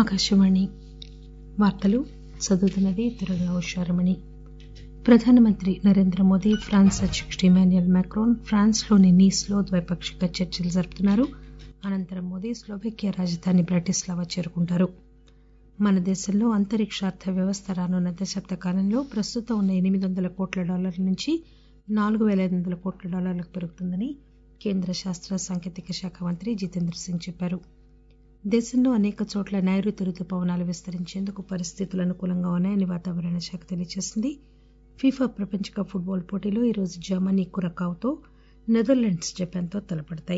ఆకాశవాణి వార్తలు చదువుతున్నది దుర్గా ఉషారమణి. ప్రధానమంత్రి నరేంద్ర మోదీ ఫ్రాన్స్ అధ్యకుడు ఇమాన్యుయల్ మాక్రోన్ ఫ్రాన్స్లోని నీస్లో ద్వైపాక్షిక చర్చలు జరుపుతున్నారు. అనంతరం మోదీ స్లోవేకియా రాజధాని బ్రాటిస్లావా చేరుకుంటారు. మన దేశంలో అంతరిక్ష అర్థ వ్యవస్థ రానున్న దశాబ్ద కాలంలో ప్రస్తుతం ఉన్న $800 కోట్ల నుంచి $4,500 కోట్ల పెరుగుతుందని కేంద్ర శాస్త్ర సాంకేతిక శాఖ మంత్రి జితేంద్ర సింగ్ చెప్పారు. దేశంలో అనేక చోట్ల నైరుతి రుతుపవనాలు విస్తరించేందుకు పరిస్థితులు అనుకూలంగా ఉన్నాయని వాతావరణ శాఖ తెలియజేసింది. ఫీఫా ప్రపంచ కప్ ఫుట్బాల్ పోటీలో ఈరోజు జర్మనీ కురకావుతో, నెదర్లాండ్స్ జపాన్తో తలపడతాయి.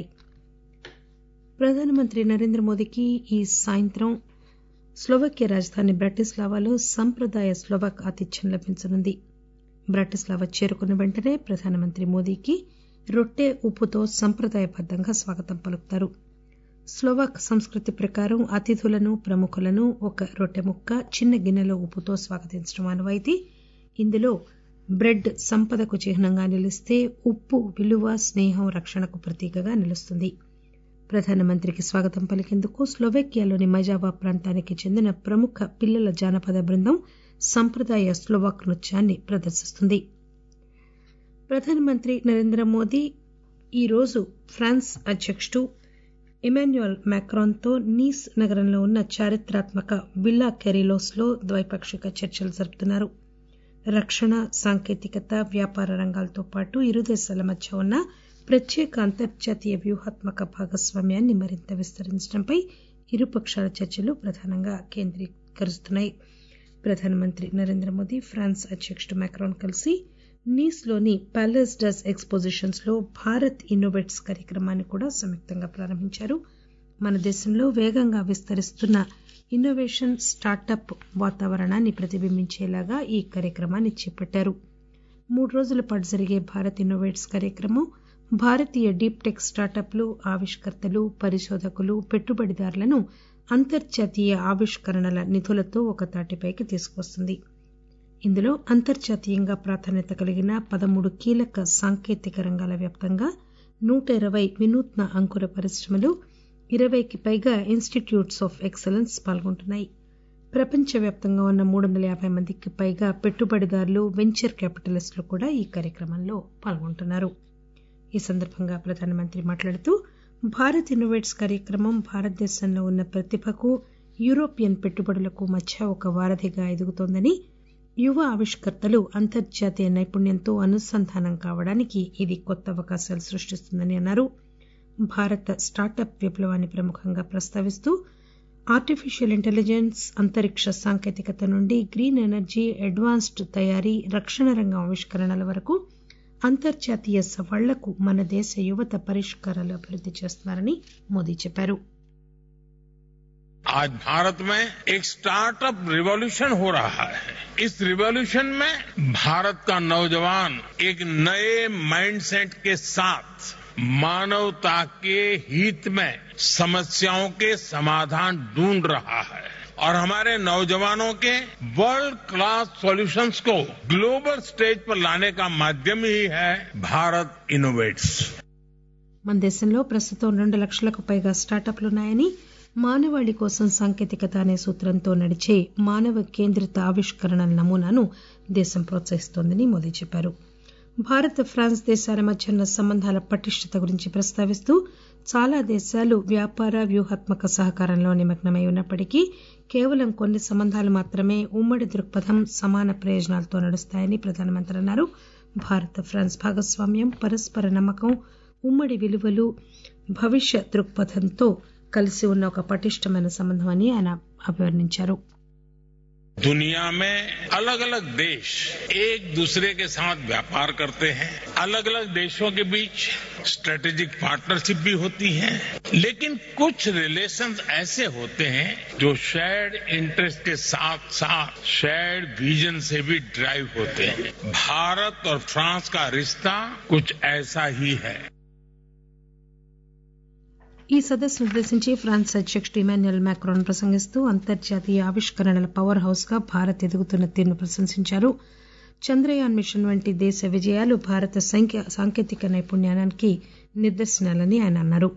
ప్రధానమంత్రి నరేంద్ర మోదీకి ఈ సాయంత్రం స్లోవేకియా రాజధాని బ్రాటిస్లావాలో సంప్రదాయ స్లోవాక్ ఆతిథ్యం లభించనుంది. బ్రాటిస్లావా చేరుకున్న వెంటనే ప్రధానమంత్రి మోదీకి రొట్టె ఉప్పుతో సంప్రదాయబద్దంగా స్వాగతం పలుకుతారు. స్లోవాక్ సంస్కృతి ప్రకారం అతిథులను, ప్రముఖులను ఒక రొట్టె ముక్క, చిన్న గిన్నెలో ఉప్పుతో స్వాగతించడం ఆనవాయితీ. ఇందులో బ్రెడ్ సంపదకు చిహ్నంగా నిలిస్తే ఉప్పు విలువ, స్నేహం, రక్షణకు ప్రతీకగా నిలుస్తుంది. ప్రధానమంత్రికి స్వాగతం పలికేందుకు స్లోవేకియాలోని మజావా ప్రాంతానికి చెందిన ప్రముఖ పిల్లల జానపద బృందం సంప్రదాయ స్లోవాక్ నృత్యాన్ని ప్రదర్శిస్తుంది. ప్రధానమంత్రి నరేంద్ర మోదీ ఈరోజు ఫ్రాన్స్ అధ్యకుడు ఇమాన్యుయల్ మాక్రాన్తో నీస్ నగరంలో ఉన్న చారిత్రాత్మక విల్లా కెరీలోస్ లో ద్వైపాక్షిక చర్చలు జరుపుతున్నారు. రక్షణ, సాంకేతికత, వ్యాపార రంగాలతో పాటు ఇరు దేశాల మధ్య ఉన్న ప్రత్యేక అంతర్జాతీయ వ్యూహాత్మక భాగస్వామ్యాన్ని మరింత విస్తరించడంపై ఇరుపక్షాల చర్చలు ప్రధానంగా కేంద్రీకరిస్తున్నాయి. ప్రధానమంత్రి నరేంద్ర మోదీ, ఫ్రాన్స్ అధ్యకుడు మాక్రాన్ కలిసి నీస్ లోని ప్యాలెస్ డస్ ఎక్స్పోజిషన్స్ లో భారత్ ఇన్నోవేట్స్ కార్యక్రమాన్ని కూడా సంయుక్తంగా ప్రారంభించారు. మన దేశంలో వేగంగా విస్తరిస్తున్న ఇన్నోవేషన్, స్టార్టప్ వాతావరణాన్ని ప్రతిబింబించేలాగా ఈ కార్యక్రమాన్ని చేపట్టారు. 3 రోజుల పాటు జరిగే భారత్ ఇన్నోవేట్స్ కార్యక్రమం భారతీయ డీప్ టెక్ స్టార్టప్లు, ఆవిష్కర్తలు, పరిశోధకులు, పెట్టుబడిదారులను అంతర్జాతీయ ఆవిష్కరణల నిధులతో ఒక తాటిపైకి తీసుకువస్తుంది. ఇందులో అంతర్జాతీయంగా ప్రాధాన్యత కలిగిన 13 కీలక సాంకేతిక రంగాల వ్యాప్తంగా 120 వినూత్న అంకుర పరిశ్రమలు, 20కి పైగా ఇన్స్టిట్యూట్స్ ఆఫ్ ఎక్సలెన్స్ పాల్గొంటున్నాయి. ప్రపంచవ్యాప్తంగా ఉన్న 350 మందికి పైగా పెట్టుబడిదారులు, వెంచర్ క్యాపిటలిస్టులు కూడా ఈ కార్యక్రమంలో పాల్గొంటున్నారు. ఈ సందర్భంగా ప్రధానమంత్రి మాట్లాడుతూ భారత్ ఇన్నోవేట్స్ కార్యక్రమం భారతదేశంలో ఉన్న ప్రతిభకు, యూరోపియన్ పెట్టుబడులకు మధ్య ఒక వారధిగా ఎదుగుతోందని, యువ ఆవిష్కర్తలు అంతర్జాతీయ నైపుణ్యంతో అనుసంధానం కావడానికి ఇది కొత్త అవకాశాలు సృష్టిస్తుందని అన్నారు. భారత స్టార్టప్ విప్లవాన్ని ప్రముఖంగా ప్రస్తావిస్తూ ఆర్టిఫిషియల్ ఇంటెలిజెన్స్, అంతరిక్ష సాంకేతికత నుండి గ్రీన్ ఎనర్జీ, అడ్వాన్స్డ్ తయారీ, రక్షణ రంగం ఆవిష్కరణల వరకు అంతర్జాతీయ సవాళ్లకు మన దేశ యువత పరిష్కారాలు అభివృద్ధి చేస్తున్నారని మోదీ చెప్పారు. आज भारत में एक स्टार्टअप रिवॉल्यूशन हो रहा है. इस रिवॉल्यूशन में भारत का नौजवान एक नए माइंडसेट के साथ मानवता के हित में समस्याओं के समाधान ढूंढ रहा है और हमारे नौजवानों के वर्ल्ड क्लास सॉल्यूशंस को ग्लोबल स्टेज पर लाने का माध्यम ही है भारत इनोवेट्स. మన దేశంలో ప్రస్తుతం 2 లక్షలకు పైగా స్టార్టప్లున్నాయని, మానవాళి కోసం సాంకేతికత అనే సూత్రంతో నడిచే మానవ కేంద్రిత ఆవిష్కరణల నమూనాను దేశం ప్రోత్సహిస్తోందని మోదీ చెప్పారు. భారత్, ఫ్రాన్స్ దేశాల మధ్య ఉన్న సంబంధాల పటిష్టత గురించి ప్రస్తావిస్తూ చాలా దేశాలు వ్యాపార, వ్యూహాత్మక సహకారంలో నిమగ్నమై ఉన్నప్పటికీ కేవలం కొన్ని సంబంధాలు మాత్రమే ఉమ్మడి దృక్పథం, సమాన ప్రయోజనాలతో నడుస్తాయని ప్రధానమంత్రి అన్నారు. భారత్, ఫ్రాన్స్ భాగస్వామ్యం, పరస్పర నమ్మకం, ఉమ్మడి విలువలు, భవిష్య దృక్పథంతో కలిసి ఉన్న ఒక పటిష్టమైన సంబంధం అని ఆయన అభివర్ణించారు. दुनिया में अलग अलग देश एक दूसरे के साथ व्यापार करते हैं. अलग अलग देशों के बीच स्ट्रेटेजिक पार्टनरशिप भी होती है, लेकिन कुछ रिलेशंस ऐसे होते हैं जो शेयर्ड इंटरेस्ट के साथ साथ शेयर्ड विजन से भी ड्राइव होते हैं. भारत और फ्रांस का रिश्ता कुछ ऐसा ही है. ఈ సదస్సును ఉద్దేశించి ఫ్రాన్స్ అధ్యకుడు ఇమాన్యుయల్ మాక్రాన్ ప్రసంగిస్తూ అంతర్జాతీయ ఆవిష్కరణల పవర్ హౌస్ గా భారత్ ఎదుగుతున్న తీరును ప్రశంసించారు. చంద్రయాన్ మిషన్ వంటి దేశ విజయాలు భారత సాంకేతిక నైపుణ్యానికి నిదర్శనాలని ఆయన అన్నారు.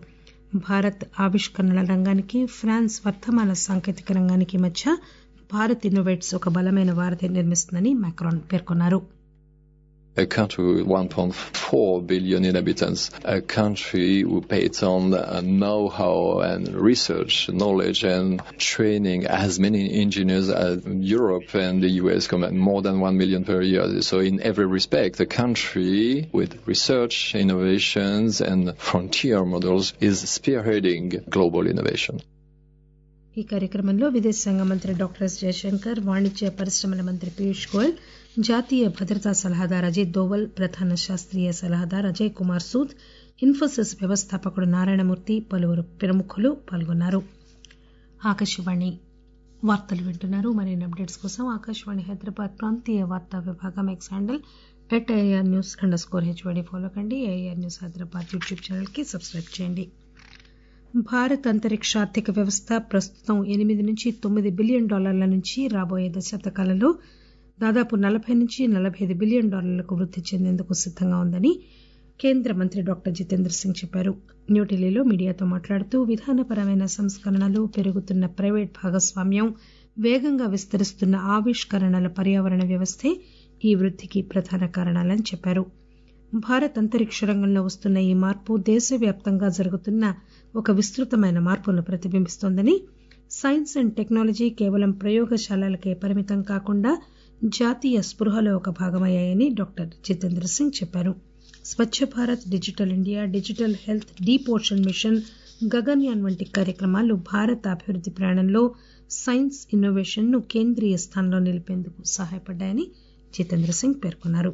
భారత్ ఆవిష్కరణల రంగానికి ఫ్రాన్స్ వర్తమాన సాంకేతిక రంగానికి మధ్య భారత్ ఇన్నోవేట్స్ ఒక బలమైన వారధి నిర్మిస్తుందని మాక్రాన్ పేర్కొన్నారు. A country with 1.4 billion inhabitants, a country who pays on know-how and research, knowledge and training as many engineers as Europe and the US combined, more than 1 million per year. So in every respect, a country with research, innovations and frontier models is spearheading global innovation. ఈ కార్యక్రమంలో విదేశాంగ మంత్రి doctor yes Jayashankar, వాణిజ్య పరిశ్రమల మంత్రి పీయూష్ గోయల్, జాతీయ భద్రతా సలహాదారు అజిత్ దోవల్, ప్రధాన శాస్త్రీయ సలహాదారు అజయ్ కుమార్ సూద్, ఇన్ఫోసిస్ వ్యవస్థాపకుడు నారాయణమూర్తి, పలువురు ప్రముఖులు పాల్గొన్నారు. ఆకాశవాణి వార్తలు వింటున్నారు. మరిన్ని అప్డేట్స్ కోసం ఆకాశవాణి హైదరాబాద్ ప్రాంతీయ వార్తా విభాగం ఎక్స్ హ్యాండిల్ @AIRnews_HYD ఫాలో కండి. AIR news Hyderabad YouTube channel కి సబ్స్క్రైబ్ చేయండి. భారత్ అంతరిక్ష ఆర్థిక వ్యవస్థ ప్రస్తుతం $8-9 బిలియన్ నుంచి రాబోయే దశాబ్ద కాలంలో దాదాపు $40-45 బిలియన్ వృద్ధి చెందేందుకు సిద్దంగా ఉందని కేంద్ర మంత్రి డాక్టర్ జితేంద్ర సింగ్ చెప్పారు. న్యూఢిల్లీలో మీడియాతో మాట్లాడుతూ విధానపరమైన సంస్కరణలు, పెరుగుతున్న ప్రైవేట్ భాగస్వామ్యం, వేగంగా విస్తరిస్తున్న ఆవిష్కరణల పర్యావరణ వ్యవస్థే ఈ వృద్ధికి ప్రధాన కారణాలని చెప్పారు. భారత్ అంతరిక్ష రంగంలో వస్తున్న ఈ మార్పు దేశవ్యాప్తంగా జరుగుతున్న ఒక విస్తృతమైన మార్పును ప్రతిబింబిస్తోందని, సైన్స్ అండ్ టెక్నాలజీ కేవలం ప్రయోగశాలలకే పరిమితం కాకుండా జాతీయ స్పృహలో ఒక భాగమయ్యాయని డాక్టర్ జితేంద్ర సింగ్ చెప్పారు. Swachh Bharat, digital India, digital health, deep ocean mission, Gaganyaan వంటి కార్యక్రమాలు భారత్ అభివృద్ధి ప్రయాణంలో సైన్స్, ఇన్నోవేషన్ ను కేంద్రీయ స్థానంలో నిలిపేందుకు సహాయపడ్డాయని జితేంద్ర సింగ్ పేర్కొన్నారు.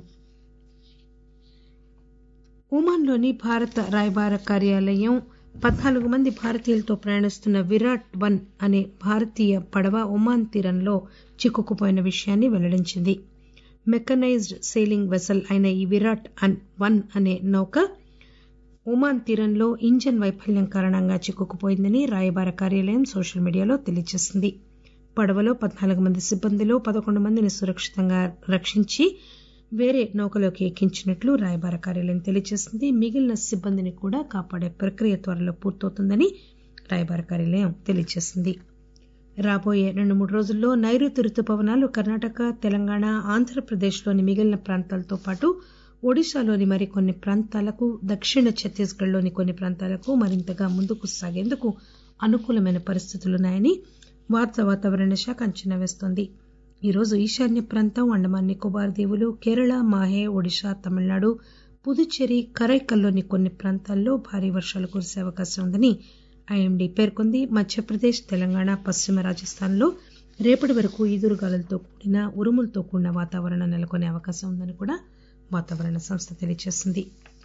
ఒమాన్లోని భారత రాయబార కార్యాలయం 14 మంది భారతీయులతో ప్రయాణిస్తున్న విరాట్-1 అనే భారతీయ పడవ ఒమాన్ తీరంలో చిక్కుకుపోయిన విషయాన్ని వెల్లడించింది. మెకనైజ్డ్ సెయిలింగ్ వెసల్ అయిన ఈ విరాట్-1 అనే నౌక ఒమాన్ తీరంలో ఇంజన్ వైఫల్యం కారణంగా చిక్కుకుపోయిందని రాయబార కార్యాలయం సోషల్ మీడియాలో తెలియజేసింది. పడవలో 14 మంది సిబ్బందిలో 11 మందిని సురక్షితంగా రక్షించి వేరే నౌకలోకి ఎక్కించినట్లు రాయబార కార్యాలయం తెలియజేసింది. మిగిలిన సిబ్బందిని కూడా కాపాడే ప్రక్రియ త్వరలో పూర్తవుతుందని రాయబార కార్యాలయం తెలియజేసింది. రాబోయే 2-3 రోజుల్లో నైరుతి రుతుపవనాలు కర్ణాటక, తెలంగాణ, ఆంధ్రప్రదేశ్లోని మిగిలిన ప్రాంతాలతో పాటు ఒడిశాలోని మరికొన్ని ప్రాంతాలకు, దక్షిణ ఛత్తీస్గఢ్లోని కొన్ని ప్రాంతాలకు మరింతగా ముందుకు సాగేందుకు అనుకూలమైన పరిస్థితులున్నాయని భారత వాతావరణ శాఖ అంచనా వేస్తోంది. ఈరోజు ఈశాన్య ప్రాంతం, అండమాన్ నికోబార్ దీవులు, కేరళ, మాహే, ఒడిశా, తమిళనాడు, పుదుచ్చేరి, కరైకల్లోని కొన్ని ప్రాంతాల్లో భారీ వర్షాలు కురిసే అవకాశం ఉందని ఐఎండీ పేర్కొంది. మధ్యప్రదేశ్, తెలంగాణ, పశ్చిమ రాజస్థాన్లో రేపటి వరకు ఈదురుగాలులతో కూడిన, ఉరుములతో కూడిన వాతావరణం నెలకొనే అవకాశం ఉందని కూడా వాతావరణ సంస్థ తెలియజేసింది.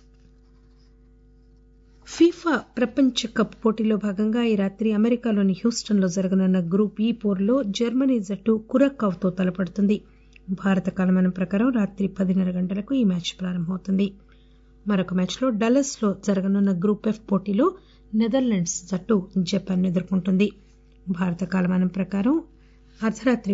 ఫీఫా ప్రపంచ కప్ పోటీలో భాగంగా ఈ రాత్రి అమెరికాలోని హ్యూస్టన్లో జరగనున్న గ్రూప్ ఈ పోరులో జర్మనీ జట్టు కురకావ్తో తలపడుతుంది. భారత కాలమానం ప్రకారం రాత్రి 10:30 గంటలకు ఈ మ్యాచ్ ప్రారంభమవుతుంది. మరొక మ్యాచ్లో డల్లస్లో జరగనున్న గ్రూప్ ఎఫ్ పోటీలో నెదర్లాండ్స్ జట్టు జపాన్ ఎదుర్కొంటుంది. భారత కాలమానం ప్రకారం అర్ధరాత్రి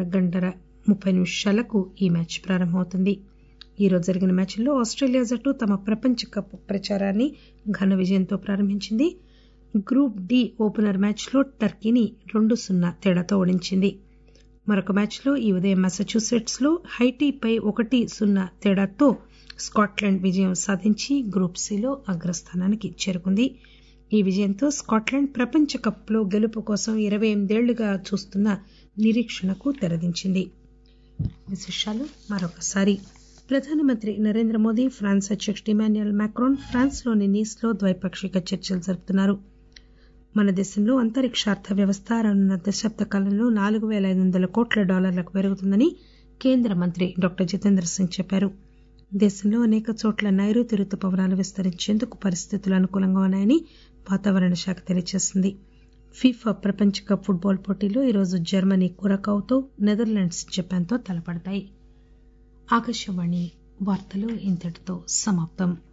1:30 ఈ మ్యాచ్ ప్రారంభమవుతుంది. ఈ రోజు జరిగిన మ్యాచ్ల్లో ఆస్ట్రేలియా జట్టు తమ ప్రపంచ కప్ ప్రచారాన్ని ఘన విజయంతో ప్రారంభించింది. గ్రూప్ డి ఓపెనర్ మ్యాచ్లో టర్కీని 2-0 తేడాతో ఓడించింది. మరొక మ్యాచ్లో ఈ ఉదయం మసాచ్యూసెట్స్ లో హైటీపై 1-0 తేడాతో స్కాట్లాండ్ విజయం సాధించి గ్రూప్ సిలో అగ్రస్థానానికి చేరుకుంది. ఈ విజయంతో స్కాట్లాండ్ ప్రపంచ కప్ లో గెలుపు కోసం 28 ఏళ్లుగా చూస్తున్న నిరీక్షణకు తెరదించింది. విశేషాలు మరొకసారి. ప్రధానమంత్రి నరేంద్ర మోదీ, ఫ్రాన్స్ అధ్యక్షుడు ఇమాన్యుయల్ మాక్రాన్ ఫ్రాన్స్లోని నీస్లో ద్వైపాక్షిక చర్చలు జరుపుతున్నారు. మన దేశంలో అంతరిక్ష అర్థ వ్యవస్థ రానున్న దశాబ్ద కాలంలో $4,500 కోట్ల పెరుగుతుందని కేంద్ర మంత్రి డాక్టర్ జితేంద్ర సింగ్ చెప్పారు. దేశంలో అనేక చోట్ల నైరుతి రుతుపవనాలు విస్తరించేందుకు పరిస్థితులు అనుకూలంగా ఉన్నాయని వాతావరణ శాఖ తెలియజేసింది. ఫీఫా ప్రపంచ కప్ ఫుట్బాల్ పోటీలో ఈరోజు జర్మనీ కురకావ్తో, నెదర్లాండ్స్ జపాన్తో తలపడతాయి. ఆకాశవాణి వార్తలు ఇంతటితో సమాప్తం.